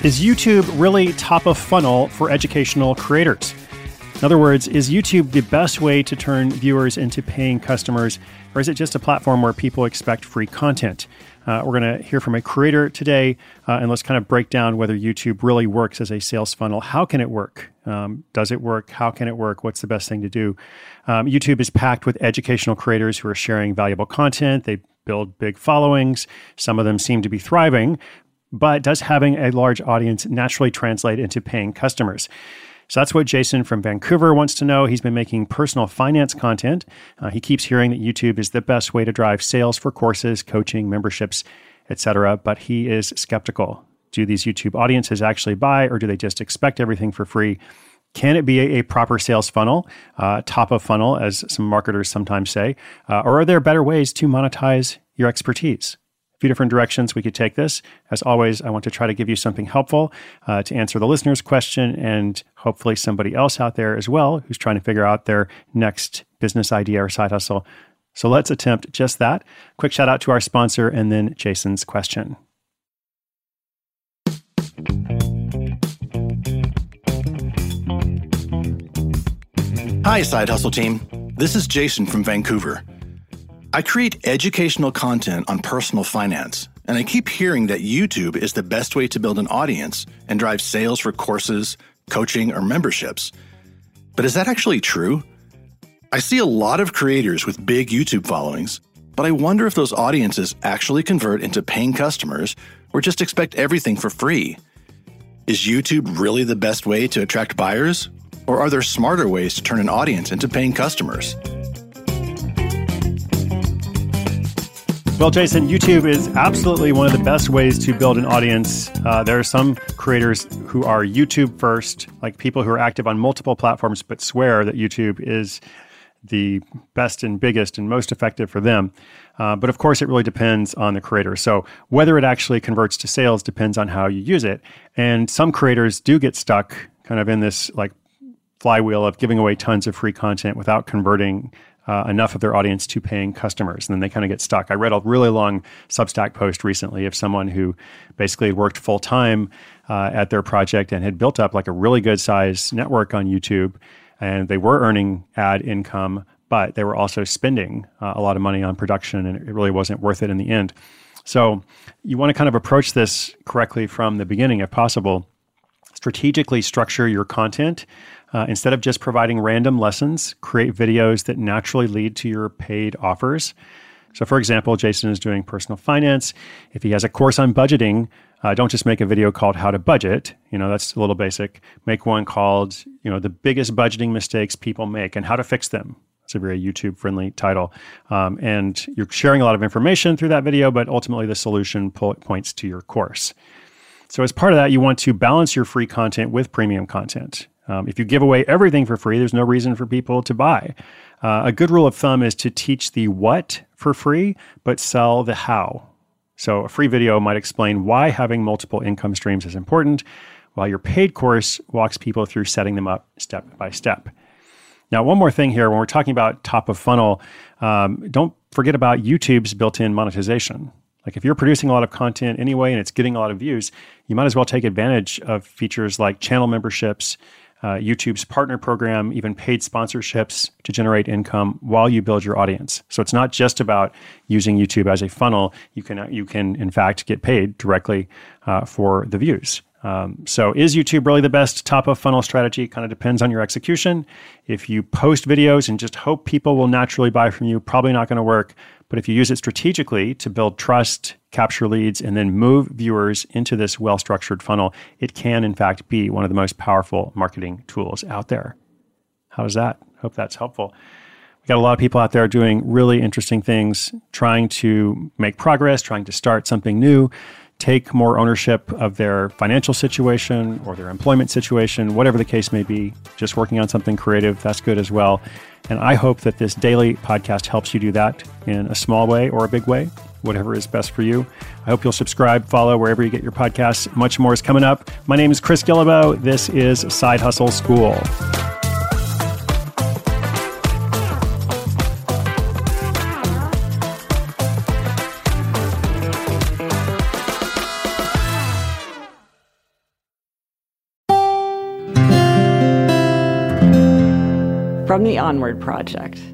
Is YouTube really top of funnel for educational creators? In other words, is YouTube the best way to turn viewers into paying customers, or is it just a platform where people expect free content? We're going to hear from a creator today, and let's kind of break down whether YouTube really works as a sales funnel. How can it work? Does it work? How can it work? What's the best thing to do? YouTube is packed with educational creators who are sharing valuable content. They build big followings. Some of them seem to be thriving, but does having a large audience naturally translate into paying customers? So that's what Jason from Vancouver wants to know. He's been making personal finance content. He keeps hearing that YouTube is the best way to drive sales for courses, coaching, memberships, etc. But he is skeptical. Do these YouTube audiences actually buy, or do they just expect everything for free? Can it be a proper sales funnel, top of funnel, as some marketers sometimes say? Or are there better ways to monetize your expertise? A few different directions we could take this. As always, I want to try to give you something helpful to answer the listener's question, and hopefully somebody else out there as well who's trying to figure out their next business idea or side hustle. So let's attempt just that. Quick shout out to our sponsor, and then Jason's question. Hi, Side Hustle team. This is Jason from Vancouver. I create educational content on personal finance, and I keep hearing that YouTube is the best way to build an audience and drive sales for courses, coaching, or memberships. But is that actually true? I see a lot of creators with big YouTube followings, but I wonder if those audiences actually convert into paying customers or just expect everything for free. Is YouTube really the best way to attract buyers? Or are there smarter ways to turn an audience into paying customers? Well, Jason, YouTube is absolutely one of the best ways to build an audience. There are some creators who are YouTube first, like people who are active on multiple platforms, but swear that YouTube is the best and biggest and most effective for them. But of course, it really depends on the creator. So whether it actually converts to sales depends on how you use it. And some creators do get stuck kind of in this like flywheel of giving away tons of free content without converting enough of their audience to paying customers. And then they kind of get stuck. I read a really long Substack post recently of someone who basically worked full-time at their project and had built up like a really good size network on YouTube. And they were earning ad income, but they were also spending a lot of money on production, and it really wasn't worth it in the end. So you want to kind of approach this correctly from the beginning if possible. Strategically structure your content. Instead of just providing random lessons, create videos that naturally lead to your paid offers. So for example, Jason is doing personal finance. If he has a course on budgeting, don't just make a video called How to Budget. That's a little basic. Make one called, The Biggest Budgeting Mistakes People Make and How to Fix Them. It's a very YouTube-friendly title. And you're sharing a lot of information through that video, but ultimately the solution points to your course. So as part of that, you want to balance your free content with premium content. If you give away everything for free, there's no reason for people to buy. A good rule of thumb is to teach the what for free, but sell the how. So a free video might explain why having multiple income streams is important, while your paid course walks people through setting them up step by step. Now, one more thing here, when we're talking about top of funnel, don't forget about YouTube's built-in monetization. Like if you're producing a lot of content anyway and it's getting a lot of views, you might as well take advantage of features like channel memberships, YouTube's partner program, even paid sponsorships to generate income while you build your audience. So it's not just about using YouTube as a funnel. You can in fact get paid directly for the views. So is YouTube really the best top of funnel strategy? Kind of depends on your execution. If you post videos and just hope people will naturally buy from you, probably not going to work. But if you use it strategically to build trust, capture leads, and then move viewers into this well-structured funnel, it can, in fact, be one of the most powerful marketing tools out there. How's that? Hope that's helpful. We got a lot of people out there doing really interesting things, trying to make progress, trying to start something new, take more ownership of their financial situation or their employment situation, whatever the case may be, just working on something creative, that's good as well. And I hope that this daily podcast helps you do that in a small way or a big way, whatever is best for you. I hope you'll subscribe, follow wherever you get your podcasts. Much more is coming up. My name is Chris Guillebeau. This is Side Hustle School. From the Onward Project.